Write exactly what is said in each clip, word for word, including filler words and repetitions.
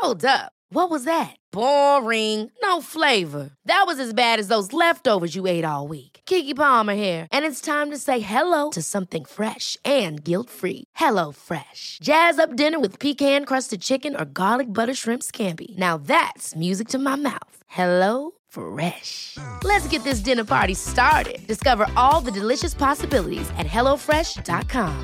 Hold up. What was that? Boring. No flavor. That was as bad as those leftovers you ate all week. Keke Palmer here, and it's time to say hello to something fresh and guilt-free. Hello Fresh. Jazz up dinner with pecan-crusted chicken or garlic butter shrimp scampi. Now that's music to my mouth. Hello Fresh. Let's get this dinner party started. Discover all the delicious possibilities at hello fresh dot com.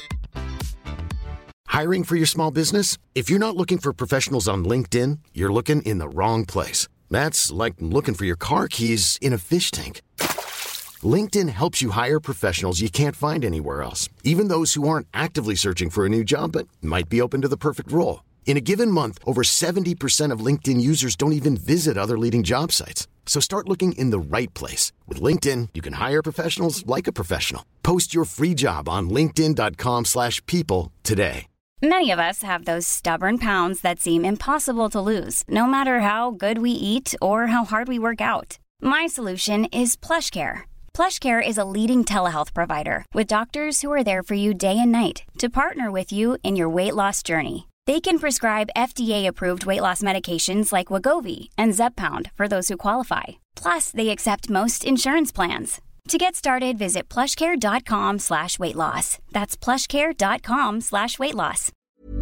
Hiring for your small business? If you're not looking for professionals on LinkedIn, you're looking in the wrong place. That's like looking for your car keys in a fish tank. LinkedIn helps you hire professionals you can't find anywhere else, even those who aren't actively searching for a new job but might be open to the perfect role. In a given month, over seventy percent of LinkedIn users don't even visit other leading job sites. So start looking in the right place. With LinkedIn, you can hire professionals like a professional. Post your free job on linkedin dot com slash people today. Many of us have those stubborn pounds that seem impossible to lose, no matter how good we eat or how hard we work out. My solution is PlushCare. PlushCare is a leading telehealth provider with doctors who are there for you day and night to partner with you in your weight loss journey. They can prescribe F D A-approved weight loss medications like Wegovy and Zepbound for those who qualify. Plus, they accept most insurance plans. To get started, visit plushcare.com slash weight loss. That's plushcare.com slash weight loss.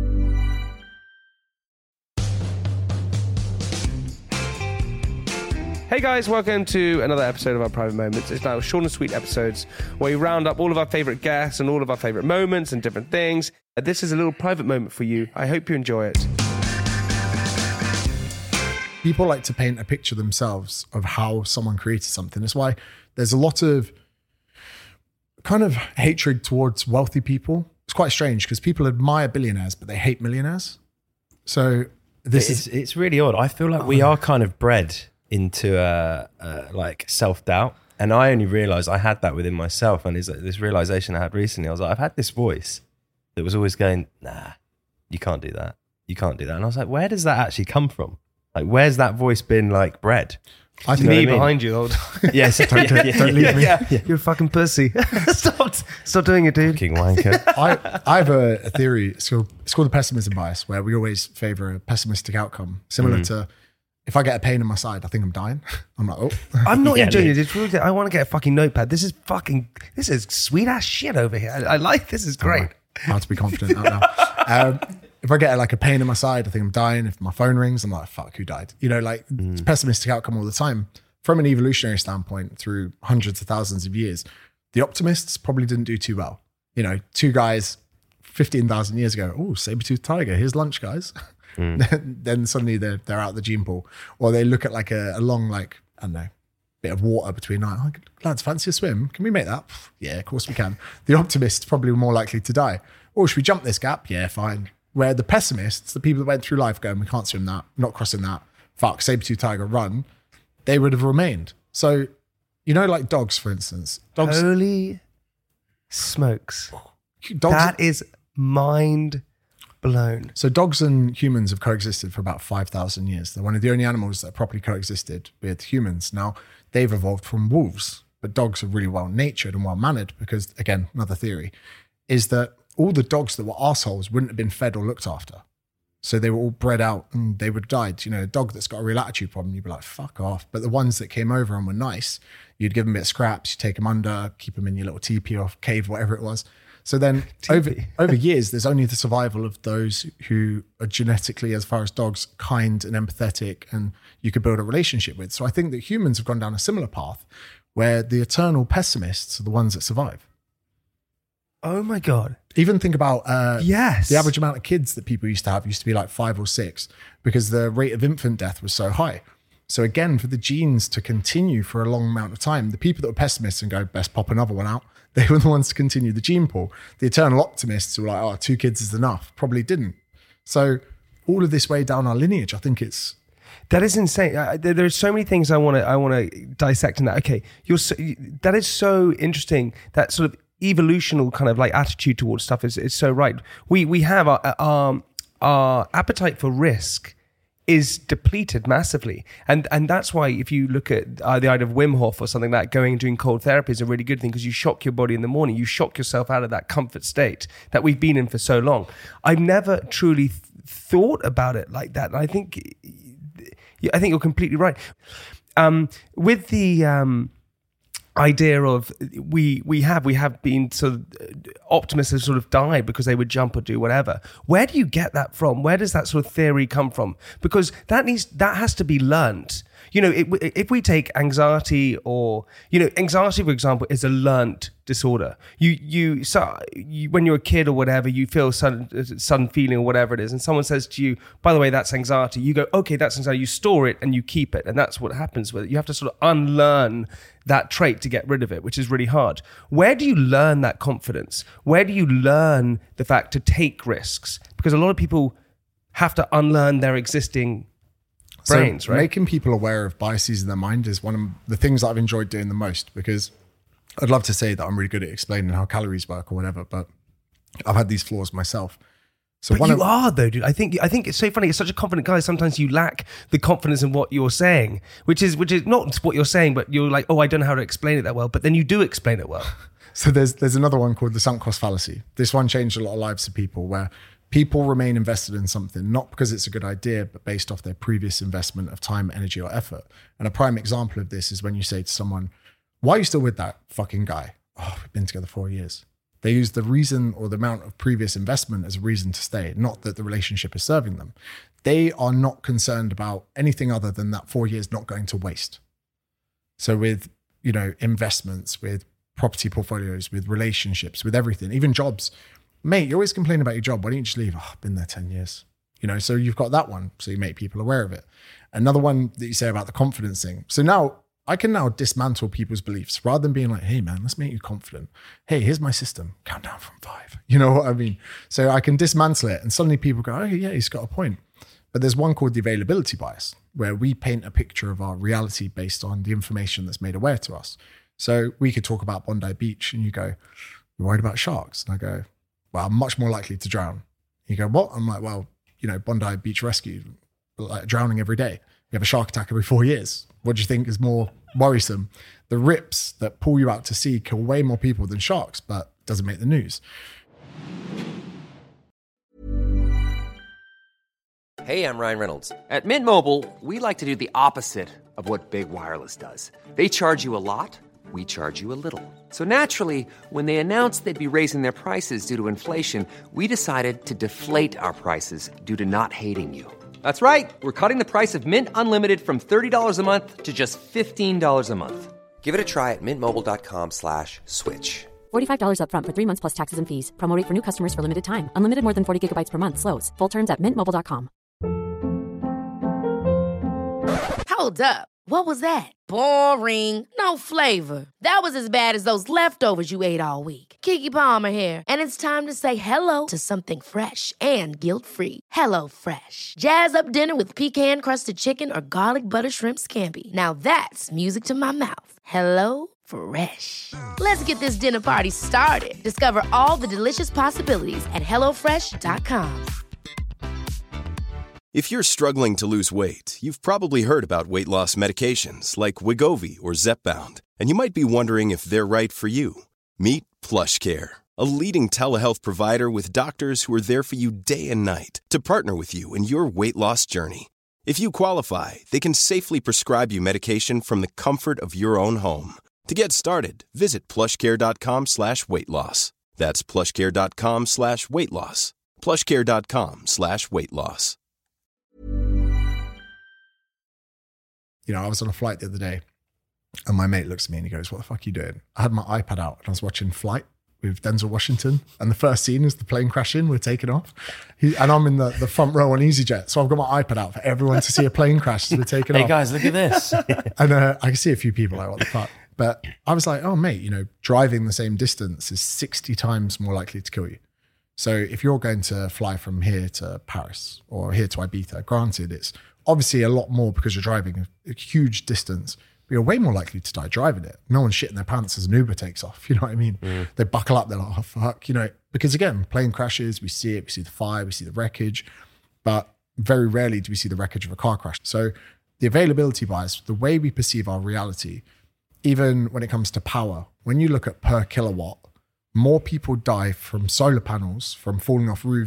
Hey guys, welcome to another episode of our Private Moments. It's now short and sweet episodes where we round up all of our favourite guests and all of our favourite moments and different things. This is a little private moment for you. I hope you enjoy it. People like to paint a picture themselves of how someone created something. That's why there's a lot of kind of hatred towards wealthy people. It's quite strange because people admire billionaires, but they hate millionaires. So this it's, is... It's really odd. I feel like we are kind of bred into uh, uh, like self-doubt. And I only realised I had that within myself. And it's like this realisation I had recently. I was like, I've had this voice that was always going, nah, you can't do that. You can't do that. And I was like, where does that actually come from? Like, where's that voice been like bred? I think me I mean? behind you the whole time. Yes, don't, yeah, don't, don't leave yeah, me. Yeah, yeah. You're a fucking pussy. stop, stop doing it, dude. Fucking wanker. I, I have a, a theory. It's called, it's called the pessimism bias, where we always favour a pessimistic outcome, similar mm. to if I get a pain in my side, I think I'm dying. I'm like, oh. I'm not yeah, enjoying it. It's really, I want to get a fucking notepad. This is fucking, this is sweet ass shit over here. I, I like, this is great. Right. I have to be confident out now. Um, if I get like a pain in my side, I think I'm dying. If my phone rings, I'm like, fuck, who died? You know, like mm. it's a pessimistic outcome all the time. From an evolutionary standpoint, through hundreds of thousands of years, the optimists probably didn't do too well. You know, two guys fifteen thousand years ago, oh, saber-toothed tiger, here's lunch, guys. Mm. Then suddenly they're, they're out the gene pool. Or they look at like a, a long, like, I don't know, bit of water between, like, oh, lads, fancy a swim? Can we make that? Yeah, of course we can. The optimists probably were more likely to die. Or should we jump this gap? Yeah, fine. Where the pessimists, the people that went through life going, we can't swim that, not crossing that, fuck, saber-toothed tiger, run, they would have remained. So, you know, like dogs, for instance. Dogs. Holy smokes. Dogs, that is mind blown. So dogs and humans have coexisted for about five thousand years. They're one of the only animals that properly coexisted with humans. Now, they've evolved from wolves, but dogs are really well-natured and well-mannered because, again, another theory, is that all the dogs that were arseholes wouldn't have been fed or looked after. So they were all bred out and they would have died. You know, a dog that's got a real attitude problem, you'd be like, fuck off. But the ones that came over and were nice, you'd give them a bit of scraps, you take them under, keep them in your little teepee or cave, whatever it was. So then over, over years, there's only the survival of those who are genetically, as far as dogs, kind and empathetic and you could build a relationship with. So I think that humans have gone down a similar path where the eternal pessimists are the ones that survive. Oh my God. Even think about uh, yes. the average amount of kids that people used to have used to be like five or six because the rate of infant death was so high. So again, for the genes to continue for a long amount of time, the people that were pessimists and go, best pop another one out, they were the ones to continue the gene pool. The eternal optimists who were like, oh, two kids is enough, probably didn't. So all of this way down our lineage, I think it's... That is insane. I, there, there's so many things I want to I want to dissect in that. Okay, you're so, that is so interesting. That sort of evolutional kind of like attitude towards stuff is, is so right. We we have our, our our appetite for risk is depleted massively, and and that's why if you look at uh, the idea of Wim Hof or something like that, going and doing cold therapy is a really good thing because you shock your body in the morning, you shock yourself out of that comfort state that we've been in for so long. I've never truly th- thought about it like that. And I think, I think you're completely right. Um, with the um, idea of we we have we have been sort of optimists have sort of died because they would jump or do whatever. Where do you get that from? Where does that sort of theory come from? Because that needs that has to be learnt. You know, it, if we take anxiety or, you know, anxiety, for example, is a learnt disorder. You, you, so you, when you're a kid or whatever, you feel sudden, sudden feeling or whatever it is, and someone says to you, by the way, that's anxiety. You go, okay, that's anxiety. You store it and you keep it. And that's what happens with it. You have to sort of unlearn that trait to get rid of it, which is really hard. Where do you learn that confidence? Where do you learn the fact to take risks? Because a lot of people have to unlearn their existing brains, so right? Making people aware of biases in their mind is one of the things that I've enjoyed doing the most, because I'd love to say that I'm really good at explaining how calories work or whatever, but I've had these flaws myself. So but one you of, are though, dude. I think I think it's so funny. You're such a confident guy. Sometimes you lack the confidence in what you're saying, which is which is not what you're saying, but you're like, oh, I don't know how to explain it that well. But then you do explain it well. So there's there's another one called the sunk cost fallacy. This one changed a lot of lives of people, where people remain invested in something, not because it's a good idea, but based off their previous investment of time, energy, or effort. And a prime example of this is when you say to someone, why are you still with that fucking guy? Oh, we've been together four years. They use the reason or the amount of previous investment as a reason to stay, not that the relationship is serving them. They are not concerned about anything other than that four years not going to waste. So with, you know, investments, with property portfolios, with relationships, with everything, even jobs, mate, you always complain about your job. Why don't you just leave? Oh, I've been there ten years. You know, so you've got that one. So you make people aware of it. Another one that you say about the confidence thing. So now I can now dismantle people's beliefs rather than being like, hey man, let's make you confident. Hey, here's my system. Count down from five. You know what I mean? So I can dismantle it and suddenly people go, oh yeah, he's got a point. But there's one called the availability bias, where we paint a picture of our reality based on the information that's made aware to us. So we could talk about Bondi Beach and you go, you're worried about sharks? And I go, well, I'm much more likely to drown. You go, what? I'm like, well, you know, Bondi Beach Rescue, like drowning every day. You have a shark attack every four years. What do you think is more worrisome? The rips that pull you out to sea kill way more people than sharks, but doesn't make the news. Hey, I'm Ryan Reynolds. At Mint Mobile, we like to do the opposite of what Big Wireless does. They charge you a lot. We charge you a little. So naturally, when they announced they'd be raising their prices due to inflation, we decided to deflate our prices due to not hating you. That's right. We're cutting the price of Mint Unlimited from thirty dollars a month to just fifteen dollars a month. Give it a try at mintmobile.com slash switch. forty-five dollars up front for three months plus taxes and fees. Promo rate for new customers for limited time. Unlimited more than forty gigabytes per month. Slows full terms at mint mobile dot com. Hold up. What was that? Boring. No flavor. That was as bad as those leftovers you ate all week. Keke Palmer here, and it's time to say hello to something fresh and guilt-free. Hello Fresh. Jazz up dinner with pecan-crusted chicken or garlic butter shrimp scampi. Now that's music to my mouth. Hello Fresh. Let's get this dinner party started. Discover all the delicious possibilities at hello fresh dot com. If you're struggling to lose weight, you've probably heard about weight loss medications like Wegovy or Zepbound, and you might be wondering if they're right for you. Meet PlushCare, a leading telehealth provider with doctors who are there for you day and night to partner with you in your weight loss journey. If you qualify, they can safely prescribe you medication from the comfort of your own home. To get started, visit plushcare.com slash weight loss. That's plushcare.com slash weight loss. plushcare.com slash weight loss. You know, I was on a flight the other day and my mate looks at me and he goes, what the fuck are you doing? I had my iPad out and I was watching Flight with Denzel Washington. And the first scene is the plane crashing. We're taking off. He, and I'm in the, the front row on EasyJet. So I've got my iPad out for everyone to see a plane crash as we're taking Hey off. guys, look at this. And uh, I can see a few people like, what the fuck? But I was like, oh mate, you know, driving the same distance is sixty times more likely to kill you. So if you're going to fly from here to Paris or here to Ibiza, granted, it's obviously a lot more because you're driving a, a huge distance, but you're way more likely to die driving it. No one's shitting their pants as an Uber takes off. You know what I mean? Mm. They buckle up. They're like, oh, fuck. You know, because again, plane crashes, we see it. We see the fire. We see the wreckage. But very rarely do we see the wreckage of a car crash. So the availability bias, the way we perceive our reality, even when it comes to power, when you look at per kilowatt, more people die from solar panels, from falling off roofs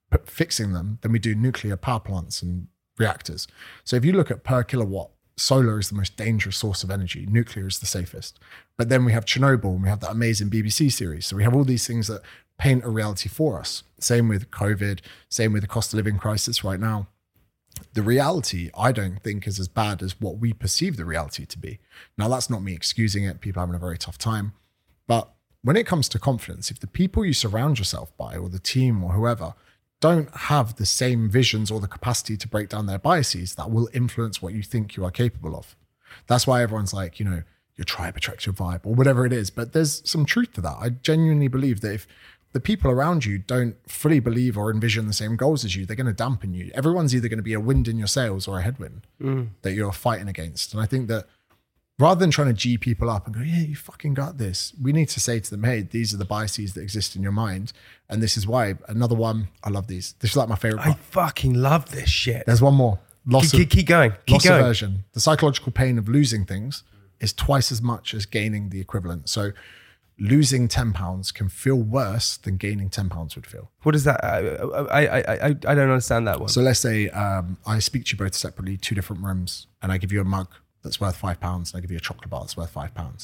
p- fixing them than we do nuclear power plants and reactors. So if you look at per kilowatt, solar is the most dangerous source of energy. Nuclear is the safest. But then we have Chernobyl and we have that amazing B B C series. So we have all these things that paint a reality for us. Same with COVID, same with the cost of living crisis right now. The reality, I don't think, is as bad as what we perceive the reality to be. Now, that's not me excusing it. People are having a very tough time. But when it comes to confidence, if the people you surround yourself by or the team or whoever don't have the same visions or the capacity to break down their biases, that will influence what you think you are capable of. That's why everyone's like, you know, your tribe attracts your vibe or whatever it is. But there's some truth to that. I genuinely believe that if the people around you don't fully believe or envision the same goals as you, they're going to dampen you. Everyone's either going to be a wind in your sails or a headwind mm. that you're fighting against. And I think that rather than trying to G people up and go, yeah, you fucking got this, we need to say to them, hey, these are the biases that exist in your mind. And this is why. Another one, I love these. This is like my favorite part. I fucking love this shit. There's one more. Loss keep, of, keep going. Keep loss going. aversion. The psychological pain of losing things is twice as much as gaining the equivalent. So losing ten pounds can feel worse than gaining ten pounds would feel. What is that? I, I, I, I, I don't understand that one. So let's say um, I speak to you both separately, two different rooms, and I give you a mug that's worth five pounds, and I give you a chocolate bar that's worth five pounds.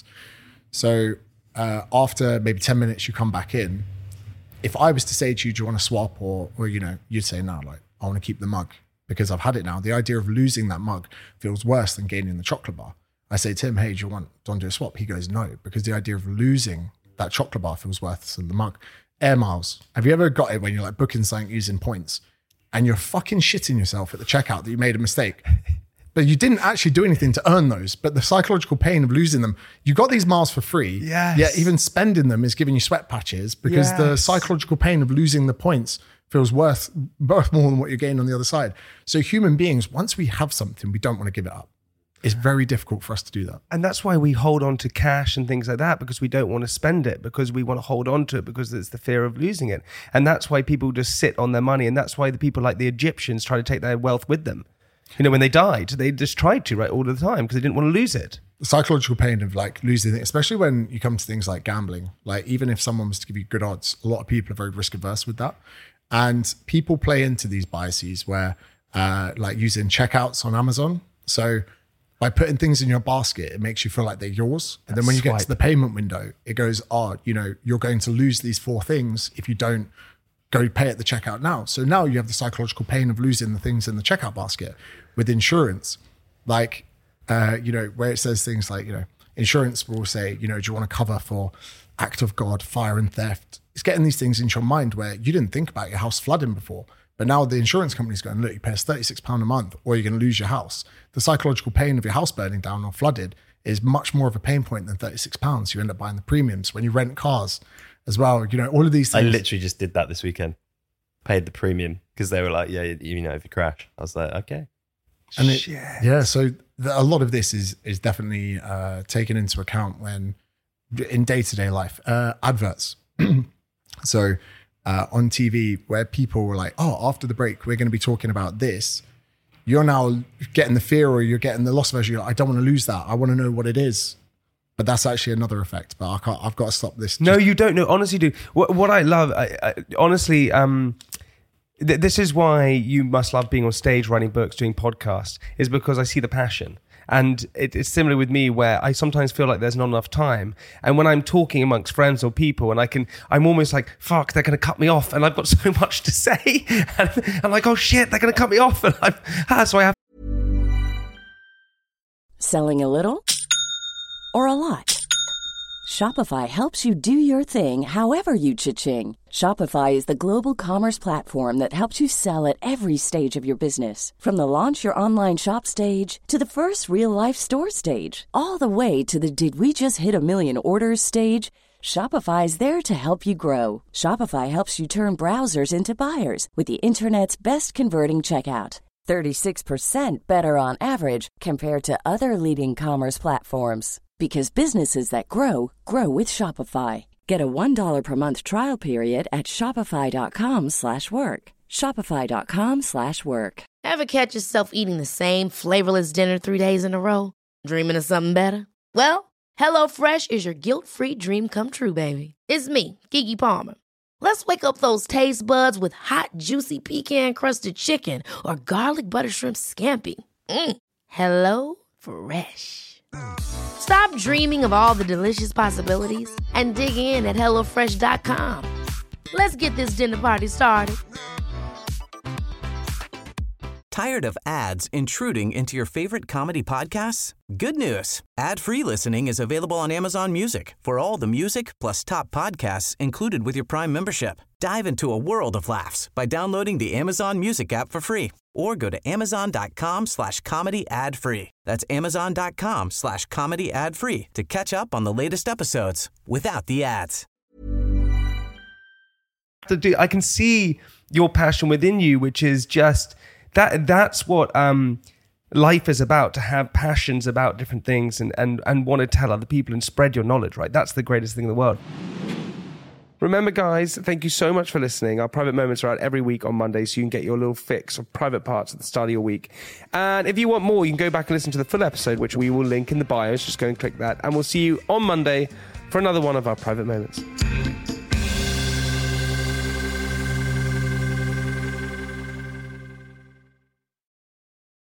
So uh, after maybe ten minutes, you come back in. If I was to say to you, do you want to swap? Or, or you know, you'd say, no, like, I want to keep the mug because I've had it now. The idea of losing that mug feels worse than gaining the chocolate bar. I say to him, hey, do you want, do you want to do a swap? He goes, no, because the idea of losing that chocolate bar feels worse than the mug. Air miles. Have you ever got it when you're like booking something using points and you're fucking shitting yourself at the checkout that you made a mistake? But you didn't actually do anything to earn those. But the psychological pain of losing them, you got these miles for free. Yes. Yet even spending them is giving you sweat patches because Yes. the psychological pain of losing the points feels worth, worth more than what you're getting on the other side. So human beings, once we have something, we don't want to give it up. It's very difficult for us to do that. And that's why we hold on to cash and things like that, because we don't want to spend it, because we want to hold on to it, because it's the fear of losing it. And that's why people just sit on their money. And that's why the people like the Egyptians try to take their wealth with them. You know, when they died, they just tried to, right, all the time because they didn't want to lose it. The psychological pain of like losing it, especially when you come to things like gambling, like even if someone was to give you good odds, a lot of people are very risk averse with that. And people play into these biases where uh, like using checkouts on Amazon. So by putting things in your basket, it makes you feel like they're yours. And then when you get to the payment window, it goes, oh, you know, you're going to lose these four things if you don't go pay at the checkout now. So now you have the psychological pain of losing the things in the checkout basket. With insurance, like, uh, you know, where it says things like, you know, insurance will say, you know, do you want to cover for act of God, fire and theft? It's getting these things into your mind where you didn't think about your house flooding before. But now the insurance company's going, look, you pay us thirty-six pounds a month or you're going to lose your house. The psychological pain of your house burning down or flooded is much more of a pain point than thirty-six pounds. You end up buying the premiums. When you rent cars as well, you know, all of these things. I literally just did that this weekend. Paid the premium because they were like, yeah, you know, if you crash. I was like, okay. And it, yeah, so the, a lot of this is is definitely uh, taken into account when in day-to-day life. Uh, adverts. So uh, on T V where people were like, oh, after the break, we're going to be talking about this. You're now getting the fear or you're getting the loss aversion. You're like, I don't want to lose that. I want to know what it is. But that's actually another effect. But I can't, I've got to stop this. No, you don't. No, honestly, do. What, what I love, I, I, honestly, um, th- this is why you must love being on stage, writing books, doing podcasts, is because I see the passion. And it, it's similar with me where I sometimes feel like there's not enough time. And when I'm talking amongst friends or people and I can, I'm almost like, fuck, they're going to cut me off. And I've got so much to say. And I'm like, oh shit, they're going to cut me off. And I'm, ah, so I have. Selling a little or a lot? Shopify helps you do your thing however you cha-ching. Shopify is the global commerce platform that helps you sell at every stage of your business. From the launch your online shop stage to the first real life store stage, all the way to the did we just hit a million orders stage. Shopify is there to help you grow. Shopify helps you turn browsers into buyers with the internet's best converting checkout. thirty-six percent better on average compared to other leading commerce platforms. Because businesses that grow, grow with Shopify. Get a one dollar per month trial period at shopify.com slash work. Shopify.com slash work. Ever catch yourself eating the same flavorless dinner three days in a row? Dreaming of something better? Well, HelloFresh is your guilt-free dream come true, baby. It's me, Keke Palmer. Let's wake up those taste buds with hot, juicy pecan-crusted chicken or garlic butter shrimp scampi. Mm. Hello Fresh. Stop dreaming of all the delicious possibilities and dig in at hello fresh dot com. Let's get this dinner party started. Tired of ads intruding into your favorite comedy podcasts? Good news. Ad-free listening is available on Amazon Music for all the music plus top podcasts included with your Prime membership. Dive into a world of laughs by downloading the Amazon Music app for free or go to amazon.com slash comedy ad free. That's amazon.com slash comedy ad free to catch up on the latest episodes without the ads. To do, I can see your passion within you, which is just that. That's what um, life is about. To have passions about different things and and and want to tell other people and spread your knowledge. Right, that's the greatest thing in the world. Remember, guys, thank you so much for listening. Our private moments are out every week on Monday, so you can get your little fix of private parts at the start of your week. And if you want more, you can go back and listen to the full episode, which we will link in the bios. Just go and click that, and we'll see you on Monday for another one of our private moments.